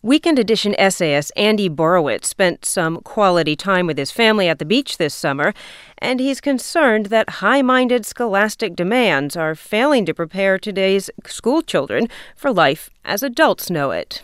Weekend Edition essayist Andy Borowitz spent some quality time with his family at the beach this summer, and he's concerned that high-minded scholastic demands are failing to prepare today's school children for life as adults know it.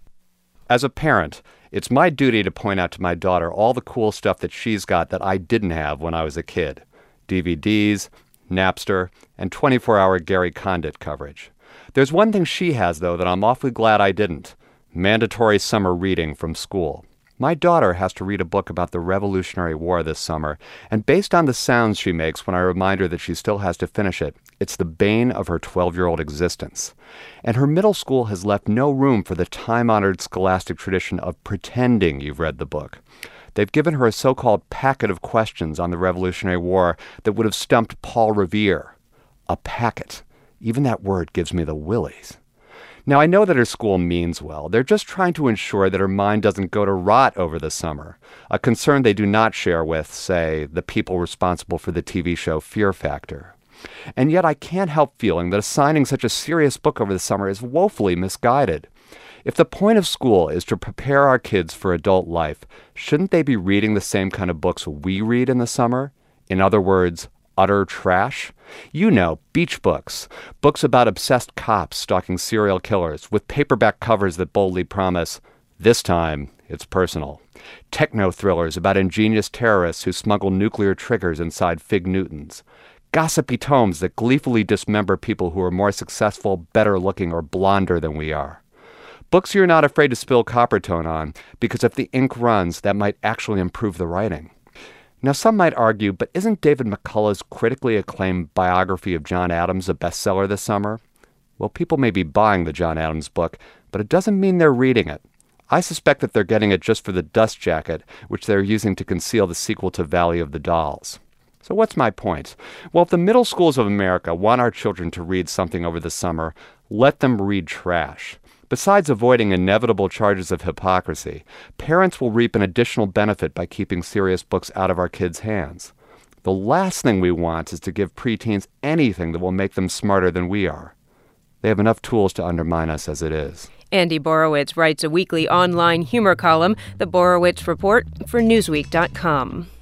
As a parent, it's my duty to point out to my daughter all the cool stuff that she's got that I didn't have when I was a kid. DVDs, Napster, and 24-hour Gary Condit coverage. There's one thing she has, though, that I'm awfully glad I didn't. Mandatory summer reading from school. My daughter has to read a book about the Revolutionary War this summer, and based on the sounds she makes when I remind her that she still has to finish it, it's the bane of her 12-year-old existence. And her middle school has left no room for the time-honored scholastic tradition of pretending you've read the book. They've given her a so-called packet of questions on the Revolutionary War that would have stumped Paul Revere. A packet. Even that word gives me the willies. Now, I know that her school means well. They're just trying to ensure that her mind doesn't go to rot over the summer, a concern they do not share with, say, the people responsible for the TV show Fear Factor. And yet I can't help feeling that assigning such a serious book over the summer is woefully misguided. If the point of school is to prepare our kids for adult life, shouldn't they be reading the same kind of books we read in the summer? In other words, utter trash? You know, beach books. Books about obsessed cops stalking serial killers with paperback covers that boldly promise, this time, it's personal. Techno thrillers about ingenious terrorists who smuggle nuclear triggers inside Fig Newtons. Gossipy tomes that gleefully dismember people who are more successful, better looking, or blonder than we are. Books you're not afraid to spill Coppertone on, because if the ink runs, that might actually improve the writing. Now, some might argue, but isn't David McCullough's critically acclaimed biography of John Adams a bestseller this summer? Well, people may be buying the John Adams book, but it doesn't mean they're reading it. I suspect that they're getting it just for the dust jacket, which they're using to conceal the sequel to Valley of the Dolls. So what's my point? Well, if the middle schools of America want our children to read something over the summer, let them read trash. Besides avoiding inevitable charges of hypocrisy, parents will reap an additional benefit by keeping serious books out of our kids' hands. The last thing we want is to give preteens anything that will make them smarter than we are. They have enough tools to undermine us as it is. Andy Borowitz writes a weekly online humor column, The Borowitz Report, for Newsweek.com.